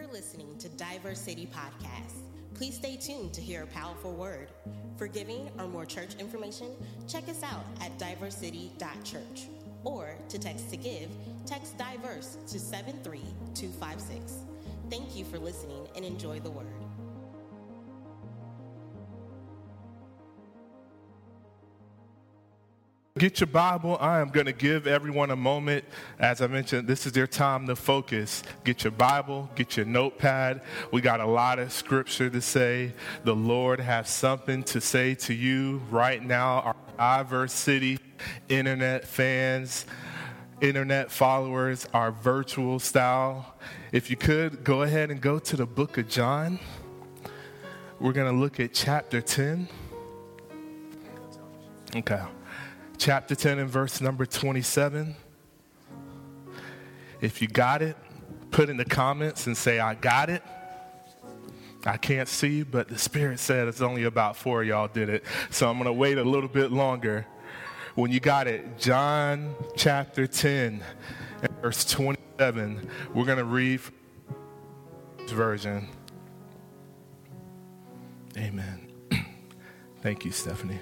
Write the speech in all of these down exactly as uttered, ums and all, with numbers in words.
You're listening to Diversity Podcast. Please stay tuned to hear a powerful word. For giving or more church information, check us out at diversity dot church. Or to text to give, text DIVERSE to seven three two five six. Thank you for listening and enjoy the word. Get your Bible. I am going to give everyone a moment. As I mentioned, this is their time to focus. Get your Bible, get your notepad. We got a lot of scripture to say. The Lord has something to say to you right now, our Diversity internet fans, internet followers, our virtual style. If you could, go ahead and go to the book of John. We're going to look at chapter ten. Okay. Chapter ten and verse number twenty-seven. If you got it, put in the comments and say, I got it. I can't see, but the Spirit said it's only about four of y'all did it. So I'm going to wait a little bit longer. When you got it, John chapter ten and verse twenty-seven. We're going to read this version. Amen. Thank you, Stephanie.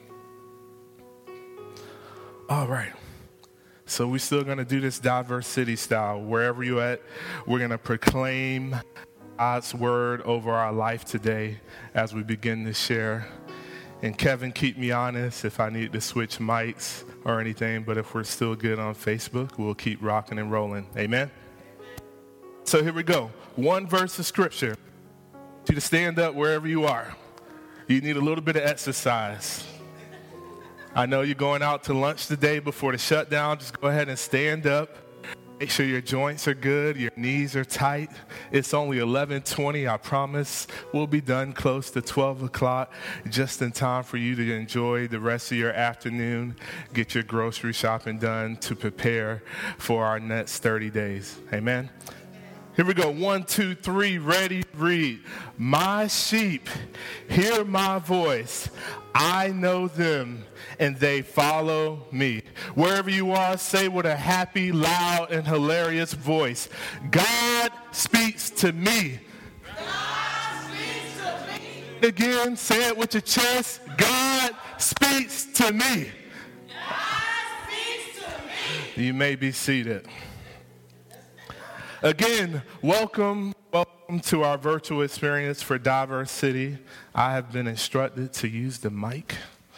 All right, so we're still going to do this diversity style. Wherever you're at, we're going to proclaim God's word over our life today as we begin to share. And Kevin, keep me honest if I need to switch mics or anything, but if we're still good on Facebook, we'll keep rocking and rolling. Amen? So here we go. One verse of scripture. You to stand up wherever you are. You need a little bit of exercise. I know you're going out to lunch today before the shutdown. Just go ahead and stand up. Make sure your joints are good, your knees are tight. It's only eleven twenty, I promise. We'll be done close to twelve o'clock, just in time for you to enjoy the rest of your afternoon, get your grocery shopping done to prepare for our next thirty days. Amen? Here we go. One, two, three, ready, read. My sheep hear my voice. I know them, and they follow me. Wherever you are, say with a happy, loud, and hilarious voice, God speaks to me. God speaks to me. Again, say it with your chest. God speaks to me. God speaks to me. You may be seated. Again, welcome, welcome to our virtual experience for Diversity. I have been instructed to use the mic.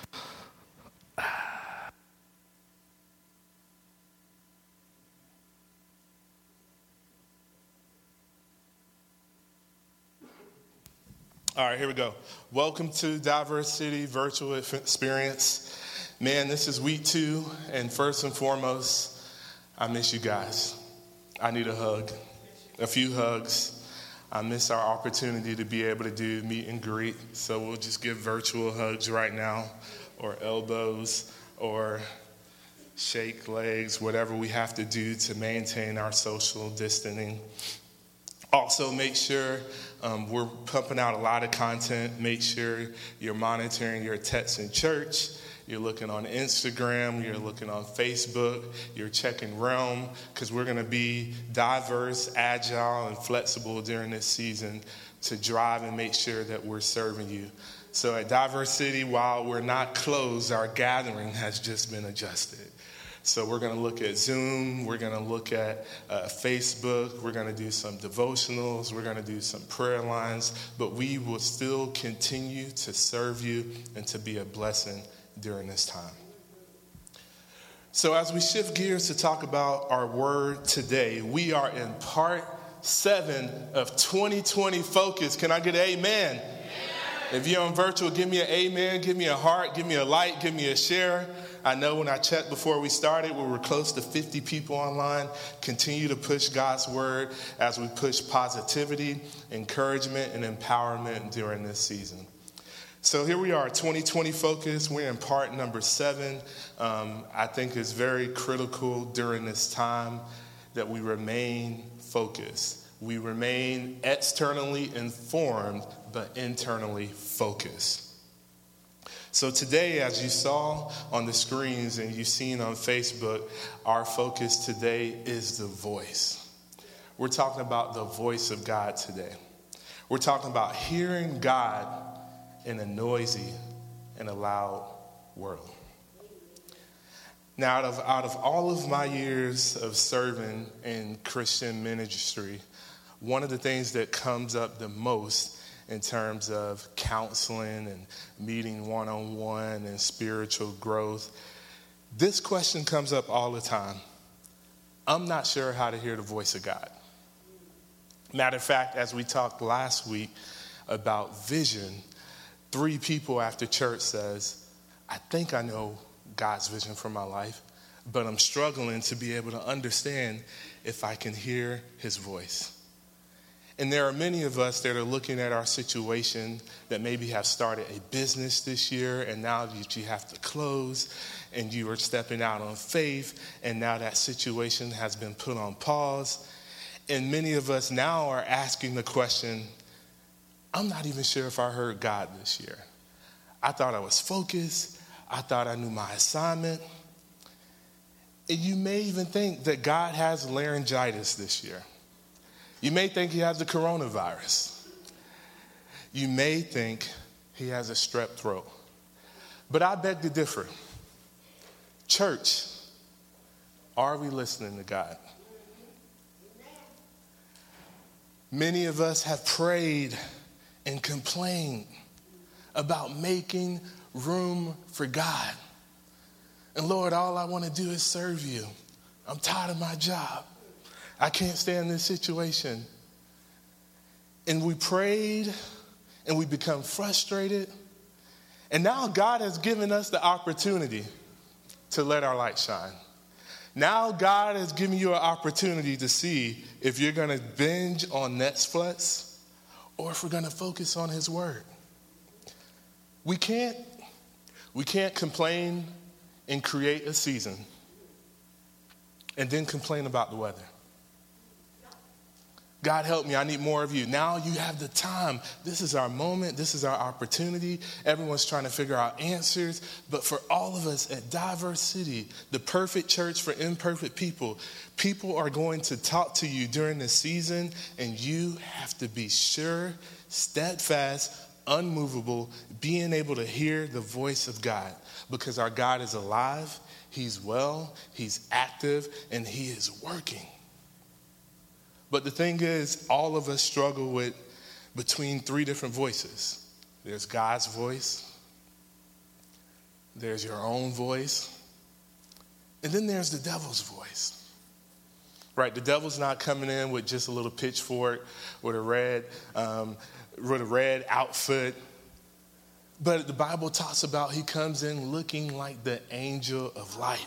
All right, here we go. Welcome to Diversity Virtual Experience. Man, this is week two, and first and foremost, I miss you guys. I need a hug, a few hugs. I miss our opportunity to be able to do meet and greet, so we'll just give virtual hugs right now, or elbows, or shake legs, whatever we have to do to maintain our social distancing. Also, make sure um, we're pumping out a lot of content. Make sure you're monitoring your texts in church. You're looking on Instagram, you're looking on Facebook, you're checking Realm, because we're going to be diverse, agile, and flexible during this season to drive and make sure that we're serving you. So at Diversity, while we're not closed, our gathering has just been adjusted. So we're going to look at Zoom, we're going to look at uh, Facebook, we're going to do some devotionals, we're going to do some prayer lines, but we will still continue to serve you and to be a blessing during this time. So as we shift gears to talk about our word today, we are in part seven of twenty twenty Focus. Can I get an amen? Amen. If you're on virtual, give me an amen, give me a heart, give me a like, give me a share. I know when I checked before we started, we were close to fifty people online. Continue to push God's word as we push positivity, encouragement, and empowerment during this season. So here we are, twenty twenty Focus. We're in part number seven. Um, I think it's very critical during this time that we remain focused. We remain externally informed, but internally focused. So today, as you saw on the screens and you've seen on Facebook, our focus today is the voice. We're talking about the voice of God today. We're talking about hearing God in a noisy and a loud world. Now, out of, out of all of my years of serving in Christian ministry, one of the things that comes up the most in terms of counseling and meeting one-on-one and spiritual growth, this question comes up all the time. I'm not sure how to hear the voice of God. Matter of fact, as we talked last week about vision, three people after church says, I think I know God's vision for my life, but I'm struggling to be able to understand if I can hear his voice. And there are many of us that are looking at our situation that maybe have started a business this year, and now that you have to close, and you are stepping out on faith, and now that situation has been put on pause. And many of us now are asking the question, I'm not even sure if I heard God this year. I thought I was focused. I thought I knew my assignment. And you may even think that God has laryngitis this year. You may think he has the coronavirus. You may think he has a strep throat. But I beg to differ. Church, are we listening to God? Many of us have prayed and complained about making room for God. And Lord, all I want to do is serve you. I'm tired of my job. I can't stand this situation. And we prayed and we become frustrated. And now God has given us the opportunity to let our light shine. Now God has given you an opportunity to see if you're going to binge on Netflix or if we're going to focus on his word. We can't, we can't complain and create a season and then complain about the weather. God help me, I need more of you. Now you have the time. This is our moment. This is our opportunity. Everyone's trying to figure out answers. But for all of us at Diverse City, the perfect church for imperfect people, people are going to talk to you during the season, and you have to be sure, steadfast, unmovable, being able to hear the voice of God. Because our God is alive, he's well, he's active, and he is working. But the thing is, all of us struggle with between three different voices. There's God's voice, there's your own voice, and then there's the devil's voice. Right, the devil's not coming in with just a little pitchfork with a red, um, with a red outfit. But the Bible talks about he comes in looking like the angel of light,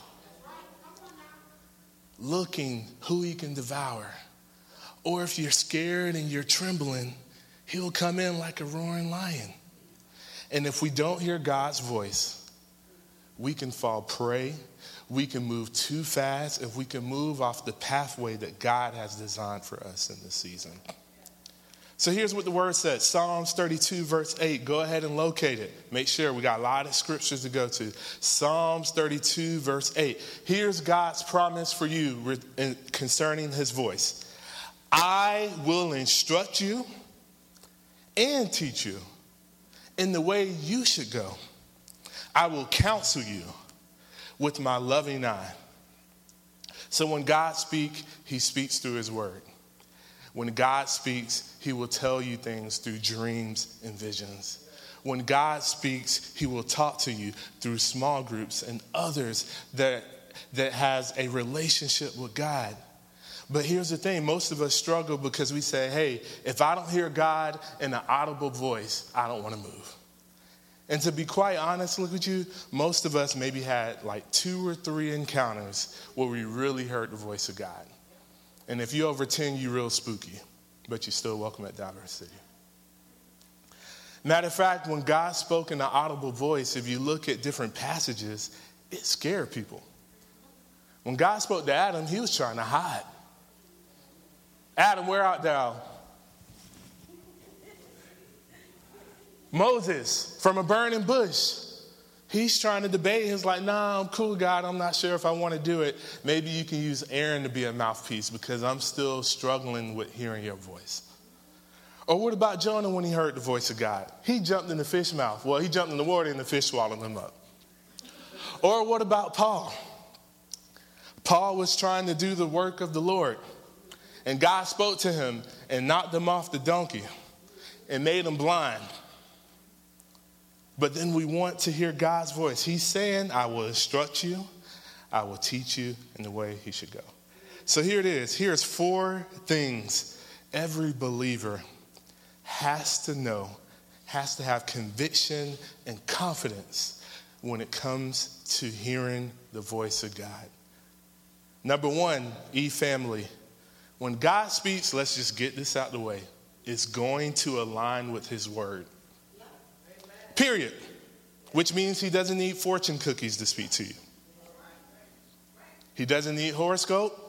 looking who he can devour. Or if you're scared and you're trembling, he'll come in like a roaring lion. And if we don't hear God's voice, we can fall prey. We can move too fast, and we can move off the pathway that God has designed for us in this season. So here's what the word says. Psalms thirty-two, verse eight. Go ahead and locate it. Make sure we got a lot of scriptures to go to. Psalms thirty-two, verse eight. Here's God's promise for you concerning his voice. I will instruct you and teach you in the way you should go. I will counsel you with my loving eye. So when God speaks, he speaks through his word. When God speaks, he will tell you things through dreams and visions. When God speaks, he will talk to you through small groups and others that, that has a relationship with God. But here's the thing, most of us struggle because we say, hey, if I don't hear God in an audible voice, I don't want to move. And to be quite honest, look at you, most of us maybe had like two or three encounters where we really heard the voice of God. And if you're over ten, you're real spooky, but you're still welcome at Diverse City. Matter of fact, when God spoke in an audible voice, if you look at different passages, it scared people. When God spoke to Adam, he was trying to hide. Adam, where art thou? Moses, from a burning bush. He's trying to debate. He's like, nah, I'm cool, God. I'm not sure if I want to do it. Maybe you can use Aaron to be a mouthpiece because I'm still struggling with hearing your voice. Or what about Jonah when he heard the voice of God? He jumped in the fish mouth. Well, he jumped in the water and the fish swallowed him up. Or what about Paul? Paul was trying to do the work of the Lord. And God spoke to him and knocked him off the donkey and made him blind. But then we want to hear God's voice. He's saying, I will instruct you. I will teach you in the way he should go. So here it is. Here's four things every believer has to know, has to have conviction and confidence when it comes to hearing the voice of God. Number one, E-family. When God speaks, let's just get this out the way, it's going to align with his word. Period. Which means he doesn't need fortune cookies to speak to you. He doesn't need horoscope.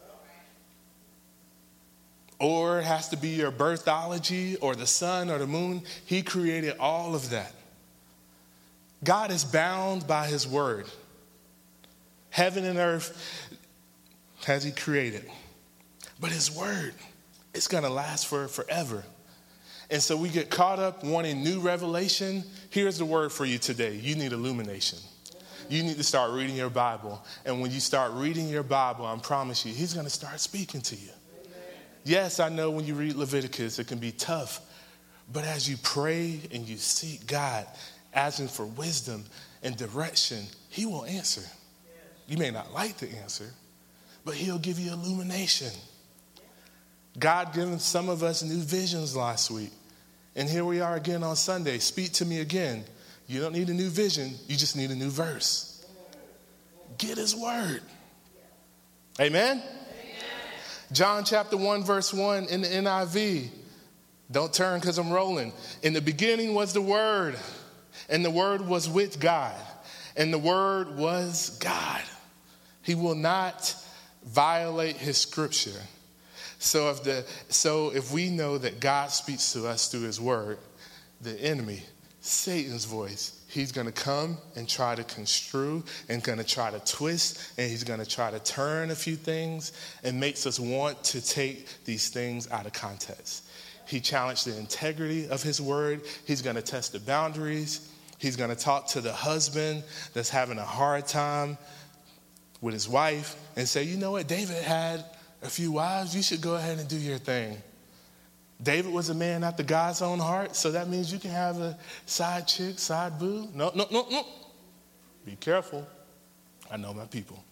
Or it has to be your birthology or the sun or the moon. He created all of that. God is bound by his word. Heaven and earth has he created. But his word, it's going to last for forever. And so we get caught up wanting new revelation. Here's the word for you today. You need illumination. You need to start reading your Bible. And when you start reading your Bible, I promise you, he's going to start speaking to you. Yes, I know when you read Leviticus, it can be tough. But as you pray and you seek God, asking for wisdom and direction, he will answer. You may not like the answer, but he'll give you illumination. God given some of us new visions last week. And here we are again on Sunday. Speak to me again. You don't need a new vision. You just need a new verse. Get his word. Amen? Amen. John chapter one, verse one in the N I V. Don't turn because I'm rolling. In the beginning was the Word, and the Word was with God, and the Word was God. He will not violate his scripture. So if the so if we know that God speaks to us through his word, the enemy, Satan's voice, he's going to come and try to construe and going to try to twist, and he's going to try to turn a few things and makes us want to take these things out of context. He challenged the integrity of his word. He's going to test the boundaries. He's going to talk to the husband that's having a hard time with his wife and say, you know what, David had a few wives, you should go ahead and do your thing. David was a man after God's own heart, so that means you can have a side chick, side boo. No, no, no, no. Be careful. I know my people.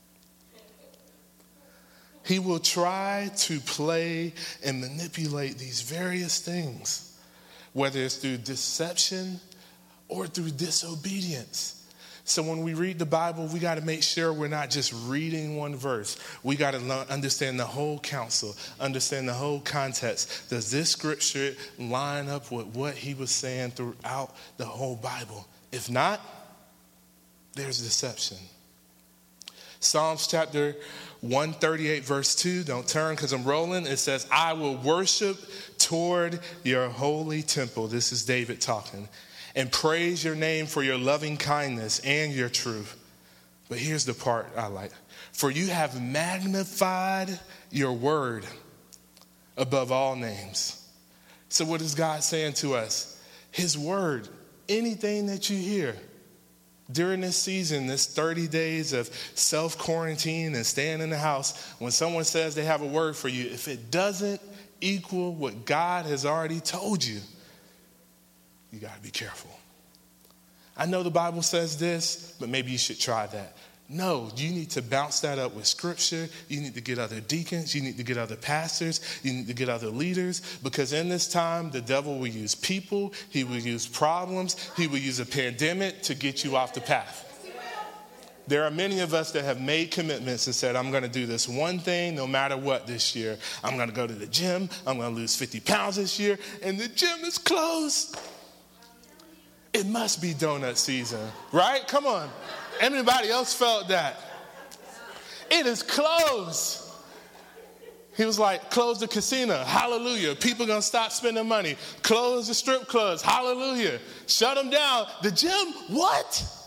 He will try to play and manipulate these various things, whether it's through deception or through disobedience. So when we read the Bible, we got to make sure we're not just reading one verse. We got to understand the whole counsel, understand the whole context. Does this scripture line up with what he was saying throughout the whole Bible? If not, there's deception. Psalms chapter one thirty-eight, verse two, don't turn because I'm rolling. It says, I will worship toward your holy temple. This is David talking. And praise your name for your loving kindness and your truth. But here's the part I like. For you have magnified your word above all names. So what is God saying to us? His word, anything that you hear during this season, this thirty days of self-quarantine and staying in the house, when someone says they have a word for you, if it doesn't equal what God has already told you, you got to be careful. I know the Bible says this, but maybe you should try that. No, you need to bounce that up with scripture. You need to get other deacons. You need to get other pastors. You need to get other leaders. Because in this time, the devil will use people. He will use problems. He will use a pandemic to get you off the path. There are many of us that have made commitments and said, I'm going to do this one thing no matter what this year. I'm going to go to the gym. I'm going to lose fifty pounds this year. And the gym is closed. It must be donut season, right? Come on. Anybody else felt that? It is closed. He was like, close the casino. Hallelujah. People going to stop spending money. Close the strip clubs. Hallelujah. Shut them down. The gym, what?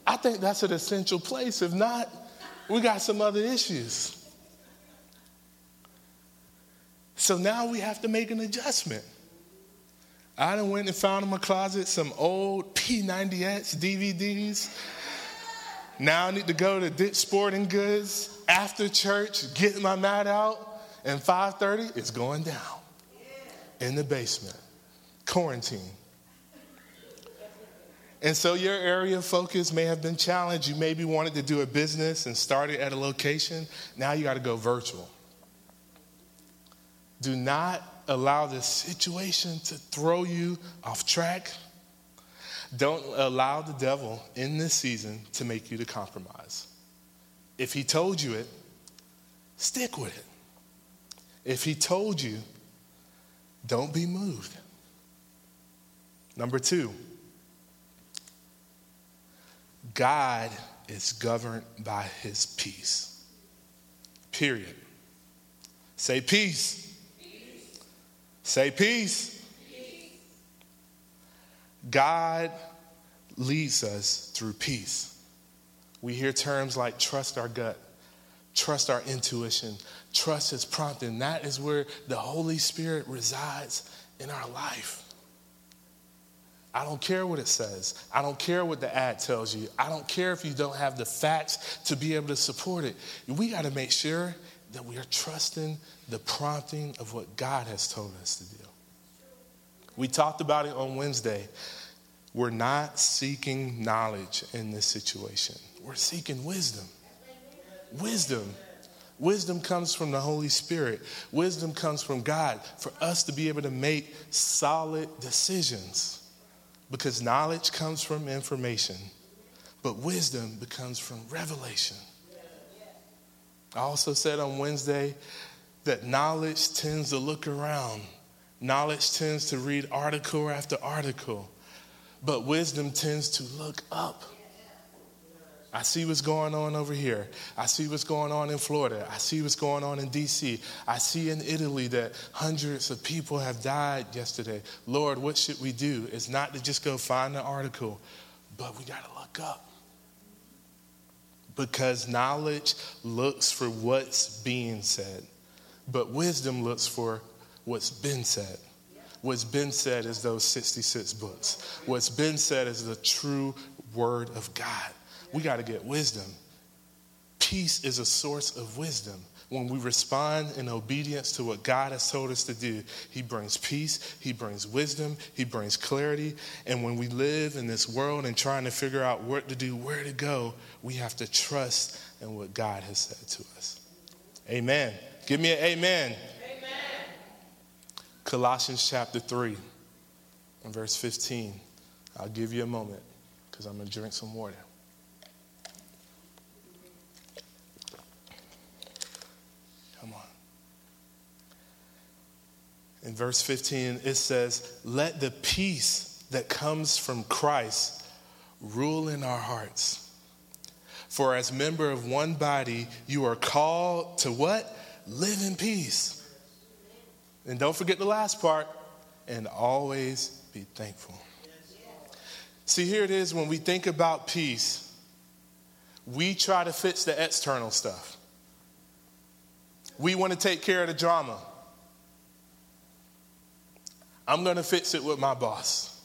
I think that's an essential place. If not, we got some other issues. So now we have to make an adjustment. I done went and found in my closet some old P ninety X D V Ds. Now I need to go to Dick's Sporting Goods after church, get my mat out, and five thirty, it's going down in the basement. Quarantine. And so your area of focus may have been challenged. You maybe wanted to do a business and started at a location. Now you got to go virtual. Do not allow this situation to throw you off track. Don't allow the devil in this season to make you to compromise. If he told you it, stick with it. If he told you, don't be moved. Number two, God is governed by his peace. Period. Say peace. Peace. Say peace. Peace. God leads us through peace. We hear terms like trust our gut, trust our intuition, trust his prompting. That is where the Holy Spirit resides in our life. I don't care what it says. I don't care what the ad tells you. I don't care if you don't have the facts to be able to support it. We got to make sure that we are trusting the prompting of what God has told us to do. We talked about it on Wednesday. We're not seeking knowledge in this situation. We're seeking wisdom. Wisdom. Wisdom comes from the Holy Spirit. Wisdom comes from God for us to be able to make solid decisions. Because knowledge comes from information, but wisdom becomes from revelation. I also said on Wednesday that knowledge tends to look around. Knowledge tends to read article after article, but wisdom tends to look up. I see what's going on over here. I see what's going on in Florida. I see what's going on in D C. I see in Italy that hundreds of people have died yesterday. Lord, what should we do? It's not to just go find the article, but we got to look up. Because knowledge looks for what's being said, but wisdom looks for what's been said. What's been said is those sixty-six books. What's been said is the true word of God. We got to get wisdom. Peace is a source of wisdom. When we respond in obedience to what God has told us to do, he brings peace, he brings wisdom, he brings clarity. And when we live in this world and trying to figure out what to do, where to go, we have to trust in what God has said to us. Amen. Give me an amen. Amen. Colossians chapter three and verse fifteen. I'll give you a moment because I'm going to drink some water. In verse fifteen, it says, let the peace that comes from Christ rule in our hearts. For as member of one body, you are called to what? Live in peace. And don't forget the last part, and always be thankful. See, here it is when we think about peace, we try to fix the external stuff. We want to take care of the drama. I'm going to fix it with my boss.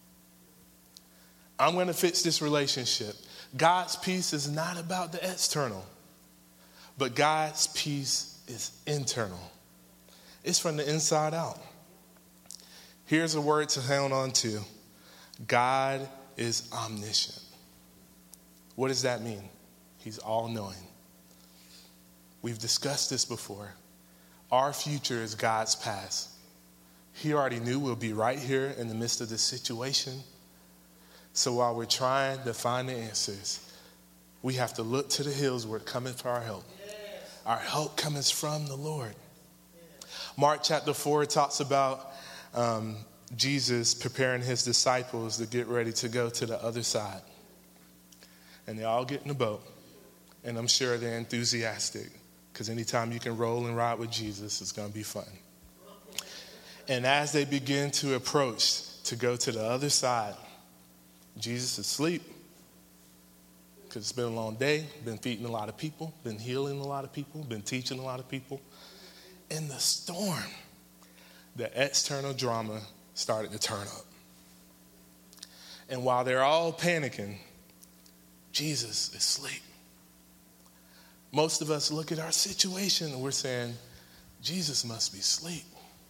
I'm going to fix this relationship. God's peace is not about the external, but God's peace is internal. It's from the inside out. Here's a word to hang on to. God is omniscient. What does that mean? He's all-knowing. We've discussed this before. Our future is God's past. He already knew we'll be right here in the midst of this situation. So while we're trying to find the answers, we have to look to the hills where it cometh for our help. Yes. Our help comes from the Lord. Yes. Mark chapter four talks about um, Jesus preparing his disciples to get ready to go to the other side. And they all get in the boat. And I'm sure they're enthusiastic because anytime you can roll and ride with Jesus, it's going to be fun. And as they begin to approach to go to the other side, Jesus is asleep. because it's been a long day, been feeding a lot of people, been healing a lot of people, been teaching a lot of people. In the storm, the external drama started to turn up. And while they're all panicking, Jesus is asleep. Most of us look at our situation and we're saying, Jesus must be asleep.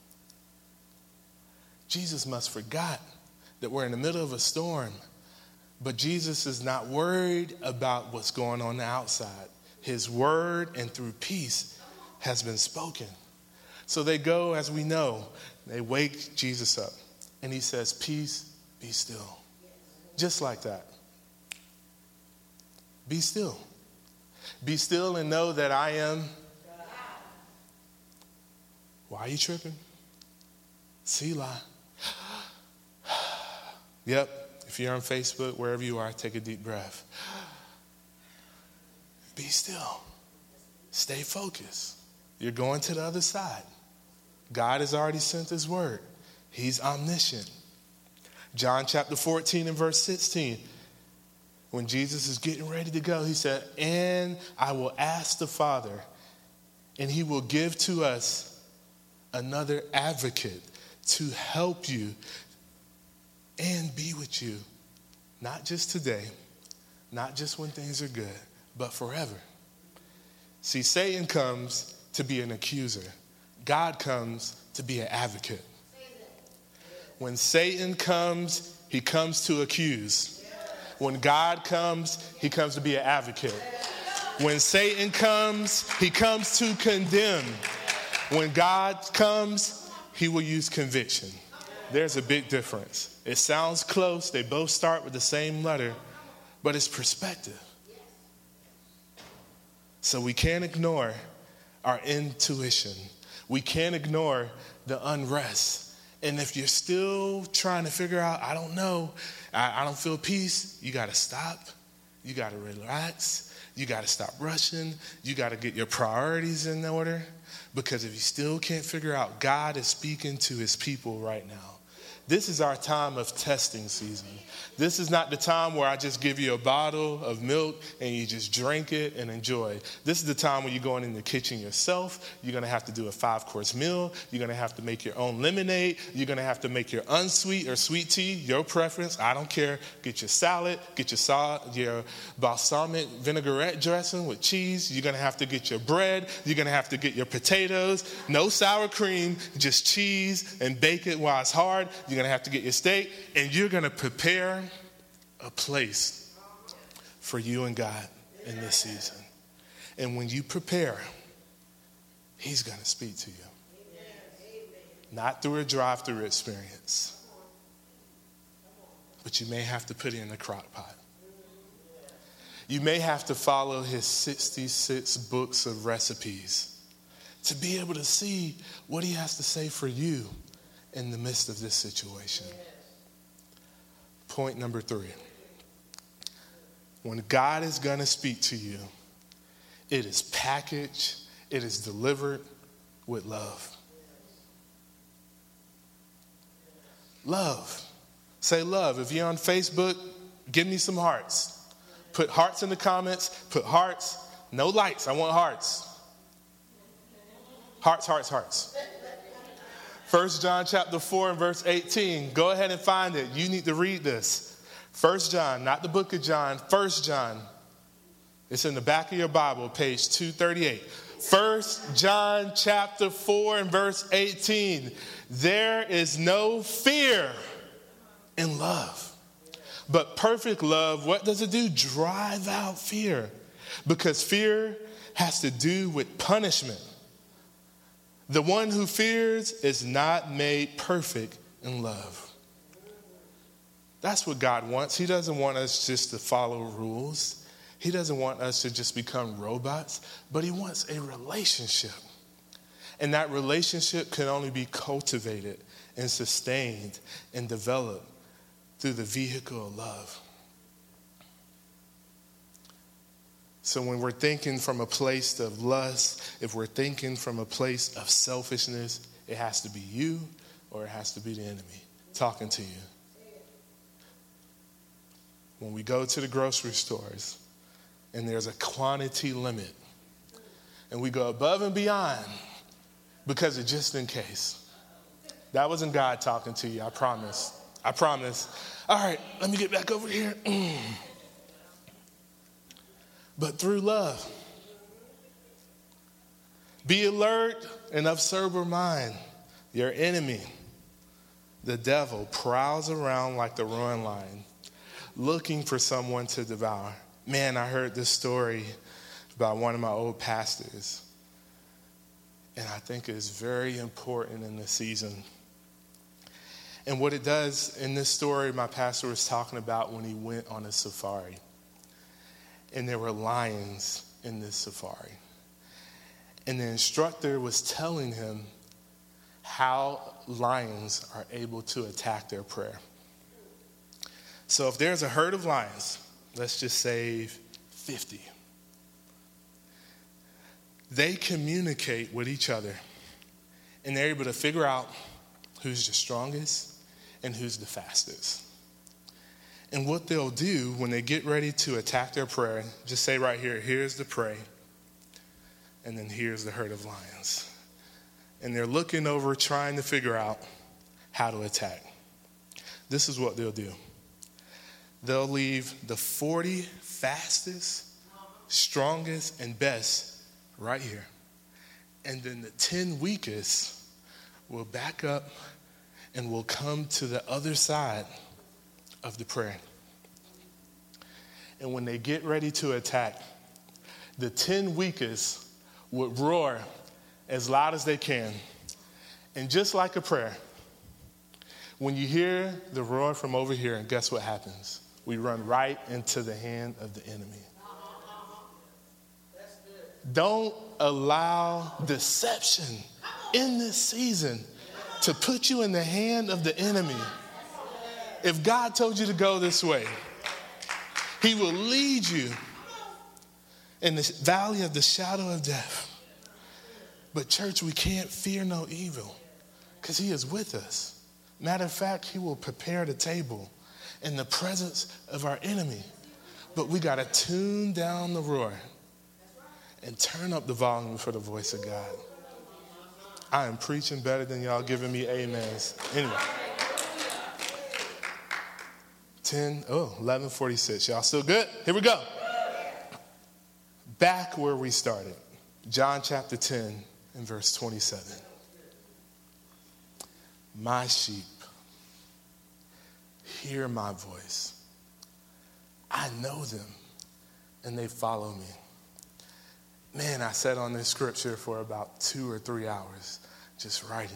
Jesus must have forgot that we're in the middle of a storm. But Jesus is not worried about what's going on, on the outside. His word and through peace has been spoken. So they go, as we know, they wake Jesus up. And he says, peace, be still. Just like that. Be still. Be still and know that I am. Why are you tripping? Selah. Yep. If you're on Facebook, wherever you are, take a deep breath. Be still. Stay focused. You're going to the other side. God has already sent his word. He's omniscient. John chapter fourteen and verse sixteen. When Jesus is getting ready to go, he said, and I will ask the Father, and he will give to us another advocate to help you and be with you, not just today, not just when things are good, but forever. See, Satan comes to be an accuser. God comes to be an advocate. When Satan comes, he comes to accuse. When God comes, he comes to be an advocate. When Satan comes, he comes to condemn. When God comes, he will use conviction. There's a big difference. It sounds close. They both start with the same letter, but it's perspective. So we can't ignore our intuition. We can't ignore the unrest. And if you're still trying to figure out, I don't know, I, I don't feel peace, you got to stop. You got to relax. You got to stop rushing. You got to get your priorities in order. Because if you still can't figure out, God is speaking to his people right now. This is our time of testing season. This is not the time where I just give you a bottle of milk and you just drink it and enjoy. This is the time when you're going in the kitchen yourself. You're going to have to do a five-course meal. You're going to have to make your own lemonade. You're going to have to make your unsweet or sweet tea, your preference. I don't care. Get your salad. Get your, sal- your balsamic vinaigrette dressing with cheese. You're going to have to get your bread. You're going to have to get your potatoes. No sour cream, just cheese, and bake it while it's hard. You're going to have to get your steak, and you're going to prepare a place for you and God in this season. And when you prepare, he's going to speak to you. Not through a drive-through experience, but you may have to put it in the crock pot. You may have to follow his sixty-six books of recipes to be able to see what he has to say for you in the midst of this situation. Point number three. When God is going to speak to you, it is packaged, it is delivered with love. Love. Say love. If you're on Facebook, give me some hearts. Put hearts in the comments. Put hearts. No likes. I want hearts. Hearts, hearts, hearts. First John chapter four and verse eighteen. Go ahead and find it. You need to read this. First John, not the book of John. First John. It's in the back of your Bible, page two thirty-eight. First John chapter four and verse eighteen. There is no fear in love. But perfect love, what does it do? Drive out fear. Because fear has to do with punishment. The one who fears is not made perfect in love. That's what God wants. He doesn't want us just to follow rules. He doesn't want us to just become robots, but he wants a relationship. And that relationship can only be cultivated and sustained and developed through the vehicle of love. So when we're thinking from a place of lust, if we're thinking from a place of selfishness, it has to be you or it has to be the enemy talking to you. When we go to the grocery stores, and there's a quantity limit. And we go above and beyond because of just in case. That wasn't God talking to you, I promise. I promise. All right, let me get back over here. Mm. But through love. Be alert and of sober mind. Your enemy, the devil, prowls around like the roaring lion, looking for someone to devour. Man, I heard this story about one of my old pastors, and I think it's very important in this season. And what it does in this story, my pastor was talking about when he went on a safari, and there were lions in this safari. And the instructor was telling him how lions are able to attack their prey. So if there's a herd of lions, let's just say fifty, they communicate with each other, and they're able to figure out who's the strongest and who's the fastest. And what they'll do when they get ready to attack their prey, just say right here, here's the prey, and then here's the herd of lions. And they're looking over, trying to figure out how to attack. This is what they'll do. They'll leave the forty fastest, strongest, and best right here. And then the ten weakest will back up and will come to the other side of the prey. And when they get ready to attack, the ten weakest would roar as loud as they can. And just like a prayer, when you hear the roar from over here, and guess what happens? We run right into the hand of the enemy. Don't allow deception in this season to put you in the hand of the enemy. If God told you to go this way, he will lead you in the valley of the shadow of death. But church, we can't fear no evil because he is with us. Matter of fact, he will prepare the table in the presence of our enemy. But we got to tune down the roar and turn up the volume for the voice of God. I am preaching better than y'all giving me amens. Anyway. ten, oh, eleven forty-six. Y'all still good? Here we go. Back where we started. John chapter ten and verse twenty-seven. My sheep hear my voice. I know them and they follow me. Man, I sat on this scripture for about two or three hours just writing.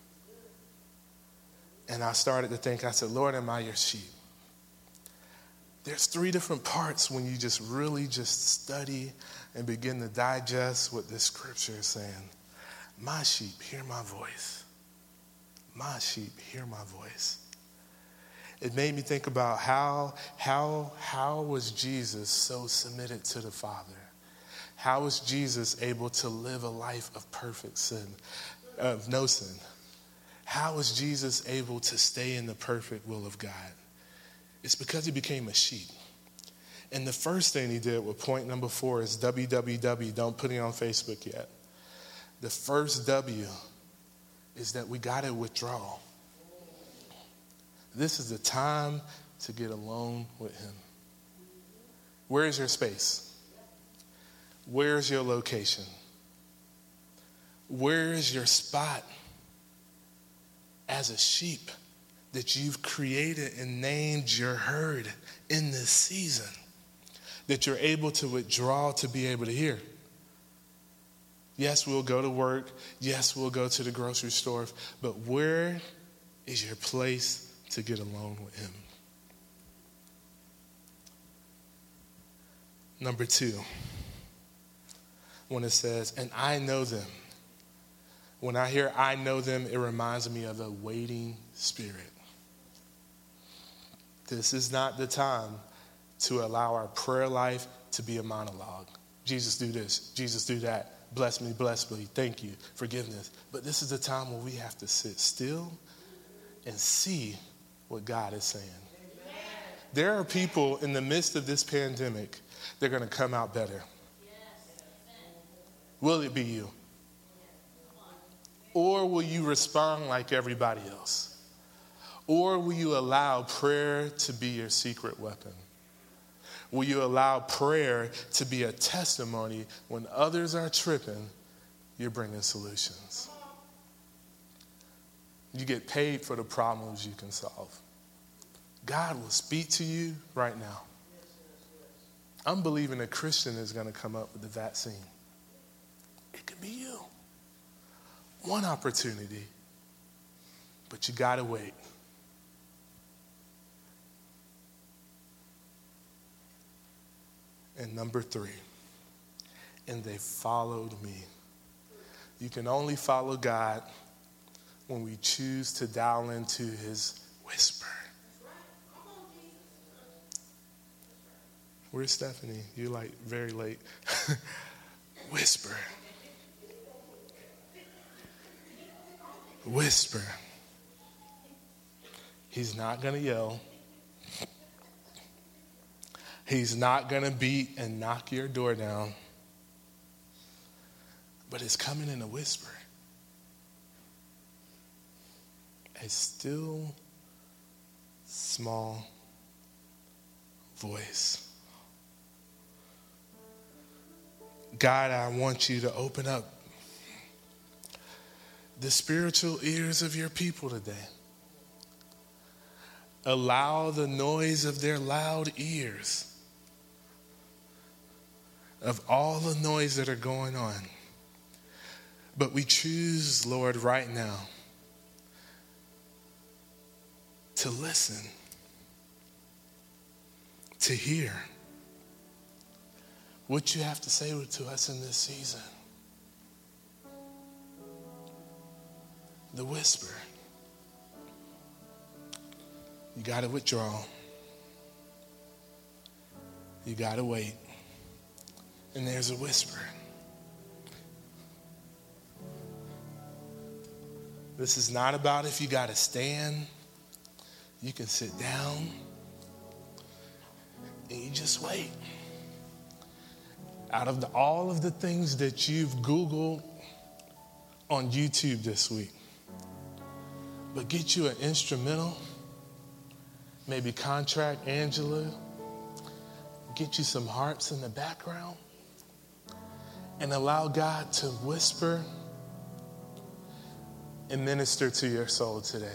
And I started to think, I said, Lord, am I your sheep? There's three different parts when you just really just study and begin to digest what this scripture is saying. My sheep hear my voice. My sheep hear my voice. It made me think about how, how, how was Jesus so submitted to the Father? How was Jesus able to live a life of perfect sin, of no sin? How was Jesus able to stay in the perfect will of God? It's because he became a sheep. And the first thing he did with point number four is W W W. Don't put it on Facebook yet. The first W is that we got to withdraw. This is the time to get alone with him. Where is your space? Where's your location? Where is your spot as a sheep that you've created and named your herd in this season that you're able to withdraw to be able to hear? Yes, we'll go to work. Yes, we'll go to the grocery store. But where is your place to get alone with him? Number two, when it says, and I know them. When I hear I know them, it reminds me of a waiting spirit. This is not the time to allow our prayer life to be a monologue. Jesus, do this. Jesus, do that. Bless me, bless me. Thank you. Forgiveness. But this is the time where we have to sit still and see what God is saying. There are people in the midst of this pandemic that are going to come out better. Will it be you? Or will you respond like everybody else? Or will you allow prayer to be your secret weapon? Will you allow prayer to be a testimony when others are tripping, you're bringing solutions? You get paid for the problems you can solve. God will speak to you right now. I'm believing a Christian is going to come up with the vaccine. It could be you. One opportunity, but you got to wait. And number three, and they followed me. You can only follow God when we choose to dial into his whisper. Where's Stephanie? You're like very late. Whisper. Whisper. He's not going to yell. He's not going to beat and knock your door down. But it's coming in a whisper. A still, small voice. God, I want you to open up the spiritual ears of your people today. Allow the noise of their loud ears, of all the noise that are going on. But we choose, Lord, right now to listen, to hear what you have to say to us in this season. The whisper. You got to withdraw. You got to wait. And there's a whisper. This is not about if you got to stand. You can sit down and you just wait. Out of the, all of the things that you've Googled on YouTube this week, but get you an instrumental, maybe contract Angela, get you some harps in the background, and allow God to whisper and minister to your soul today.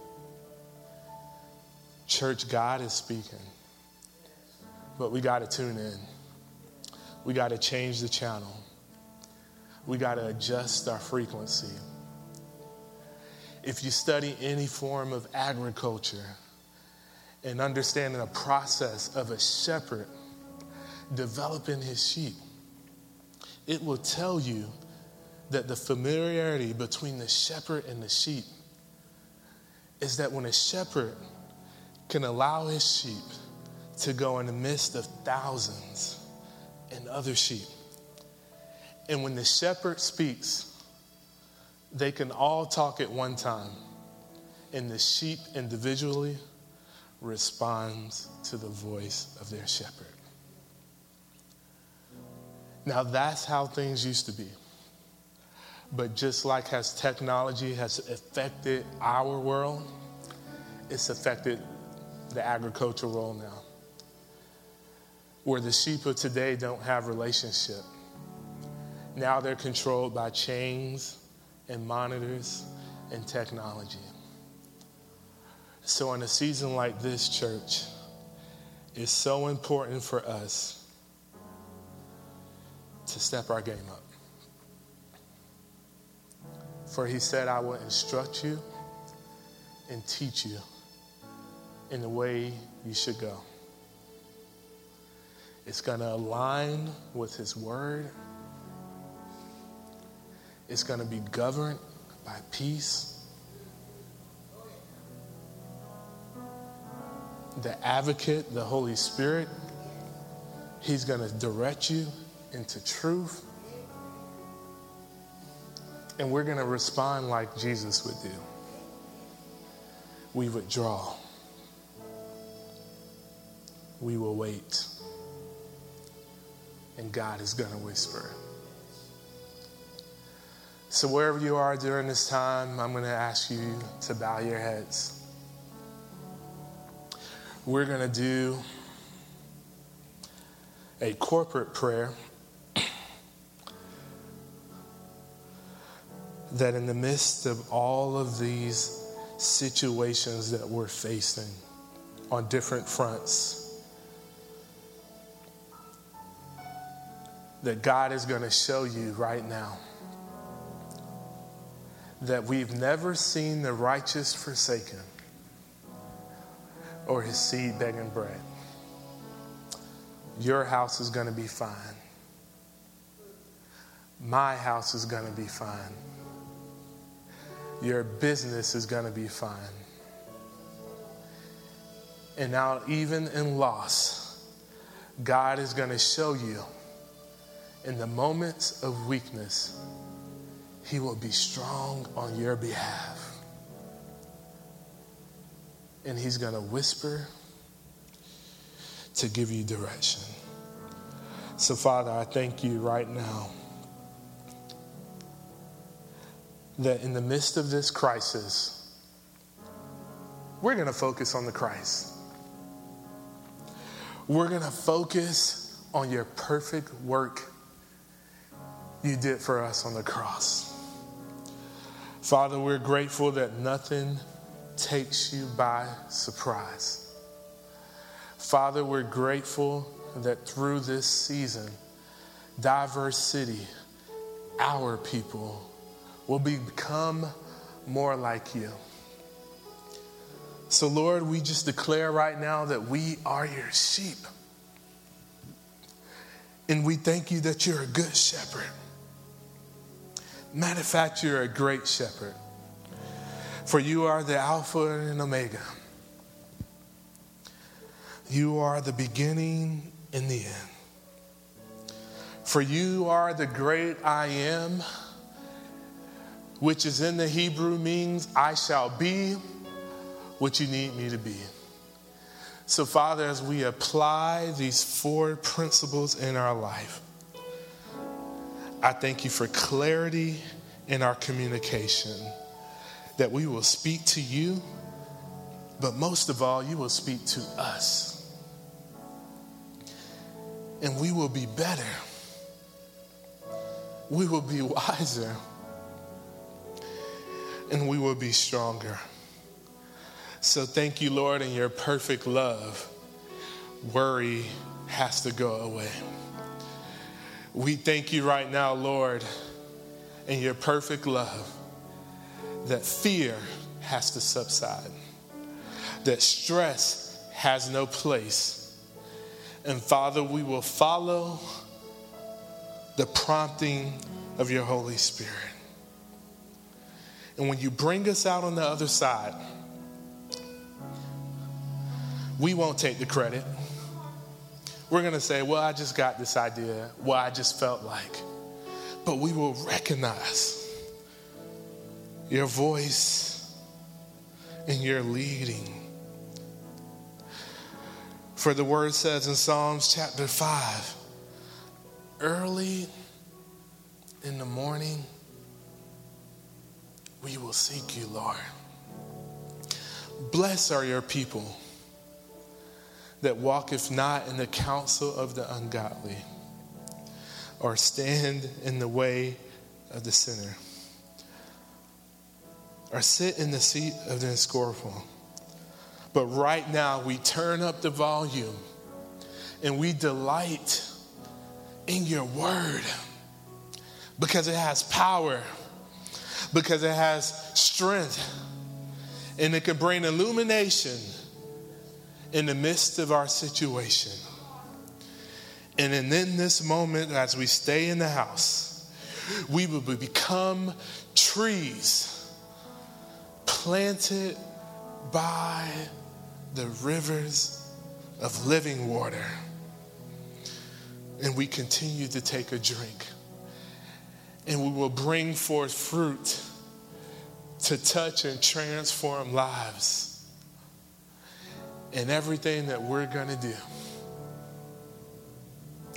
Church, God is speaking, but we got to tune in. We got to change the channel. We got to adjust our frequency. If you study any form of agriculture and understanding the process of a shepherd developing his sheep, it will tell you that the familiarity between the shepherd and the sheep is that when a shepherd can allow his sheep to go in the midst of thousands and other sheep, and when the shepherd speaks, they can all talk at one time, and the sheep individually responds to the voice of their shepherd. Now that's how things used to be. But just like as technology has affected our world, it's affected the agricultural world now, where the sheep of today don't have relationship. Now they're controlled by chains and monitors and technology. So in a season like this, church, it's so important for us to step our game up. For he said, I will instruct you and teach you in the way you should go. It's going to align with his word. It's going to be governed by peace. The advocate, the Holy Spirit, he's going to direct you into truth. And we're going to respond like Jesus would do. We withdraw. we will wait. And God is going to whisper. So wherever you are during this time, I'm going to ask you to bow your heads. We're going to do a corporate prayer that in the midst of all of these situations that we're facing on different fronts, that God is going to show you right now that we've never seen the righteous forsaken or his seed begging bread. Your house is going to be fine. My house is going to be fine. Your business is going to be fine. And now, even in loss, God is going to show you in the moments of weakness, he will be strong on your behalf. And he's going to whisper to give you direction. So, Father, I thank you right now that in the midst of this crisis, we're going to focus on the Christ. We're going to focus on your perfect work you did for us on the cross. Father, we're grateful that nothing takes you by surprise. Father, we're grateful that through this season, Diverse City, our people, will become more like you. So, Lord, we just declare right now that we are your sheep. And we thank you that you're a good shepherd. Matter of fact, you're a great shepherd. For you are the Alpha and Omega. You are the beginning and the end. For you are the great I am, which is in the Hebrew means I shall be what you need me to be. So, Father, as we apply these four principles in our life, I thank you for clarity in our communication, that we will speak to you, but most of all, you will speak to us. And we will be better. We will be wiser. And we will be stronger. So thank you, Lord, in your perfect love, worry has to go away. We thank you right now, Lord, in your perfect love, that fear has to subside, that stress has no place. And Father, we will follow the prompting of your Holy Spirit. And when you bring us out on the other side, we won't take the credit. We're going to say, well, I just got this idea. Well, I just felt like. But we will recognize your voice and your leading. For the word says in Psalms chapter five, early in the morning, we will seek you, Lord. Blessed are your people that walketh not in the counsel of the ungodly, or stand in the way of the sinner, or sit in the seat of the scornful. But right now we turn up the volume and we delight in your word, because it has power, because it has strength, and it can bring illumination in the midst of our situation. And in this moment, as we stay in the house, we will become trees planted by the rivers of living water. And we continue to take a drink. And we will bring forth fruit to touch and transform lives. And everything that we're going to do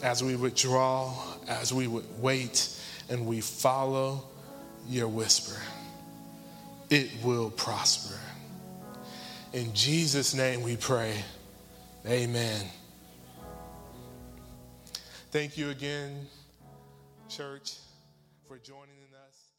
as we withdraw, as we would wait, and we follow your whisper, it will prosper. In Jesus' name we pray. Amen. Thank you again, church, for joining us.